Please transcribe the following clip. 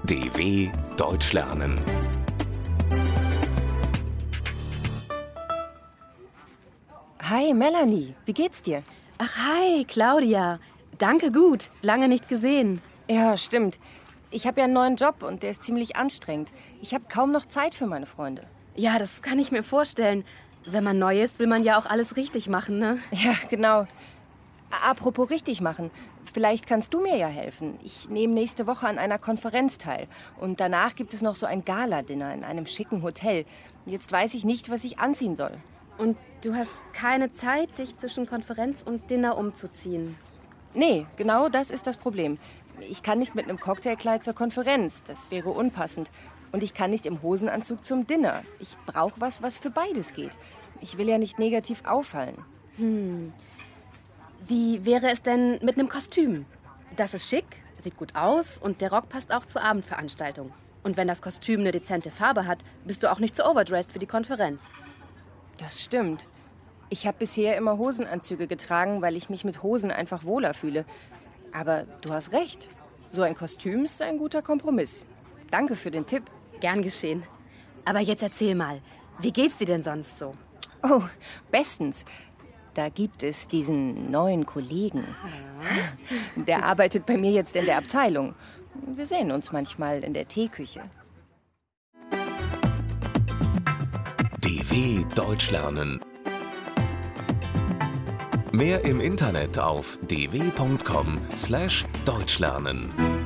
DW Deutsch lernen. Hi Melanie, wie geht's dir? Ach hi, Claudia. Danke gut, lange nicht gesehen. Ja, stimmt. Ich habe ja einen neuen Job und der ist ziemlich anstrengend. Ich habe kaum noch Zeit für meine Freunde. Ja, das kann ich mir vorstellen. Wenn man neu ist, will man ja auch alles richtig machen, ne? Ja, genau. Apropos richtig machen, vielleicht kannst du mir ja helfen. Ich nehme nächste Woche an einer Konferenz teil. Und danach gibt es noch so ein Gala-Dinner in einem schicken Hotel. Jetzt weiß ich nicht, was ich anziehen soll. Und du hast keine Zeit, dich zwischen Konferenz und Dinner umzuziehen. Nee, genau das ist das Problem. Ich kann nicht mit einem Cocktailkleid zur Konferenz. Das wäre unpassend. Und ich kann nicht im Hosenanzug zum Dinner. Ich brauche was für beides geht. Ich will ja nicht negativ auffallen. Wie wäre es denn mit einem Kostüm? Das ist schick, sieht gut aus und der Rock passt auch zur Abendveranstaltung. Und wenn das Kostüm eine dezente Farbe hat, bist du auch nicht zu overdressed für die Konferenz. Das stimmt. Ich habe bisher immer Hosenanzüge getragen, weil ich mich mit Hosen einfach wohler fühle. Aber du hast recht. So ein Kostüm ist ein guter Kompromiss. Danke für den Tipp. Gern geschehen. Aber jetzt erzähl mal, wie geht's dir denn sonst so? Oh, bestens. Da gibt es diesen neuen Kollegen. Der arbeitet bei mir jetzt in der Abteilung. Wir sehen uns manchmal in der Teeküche. DW Deutsch lernen. Mehr im Internet auf dw.com/deutschlernen.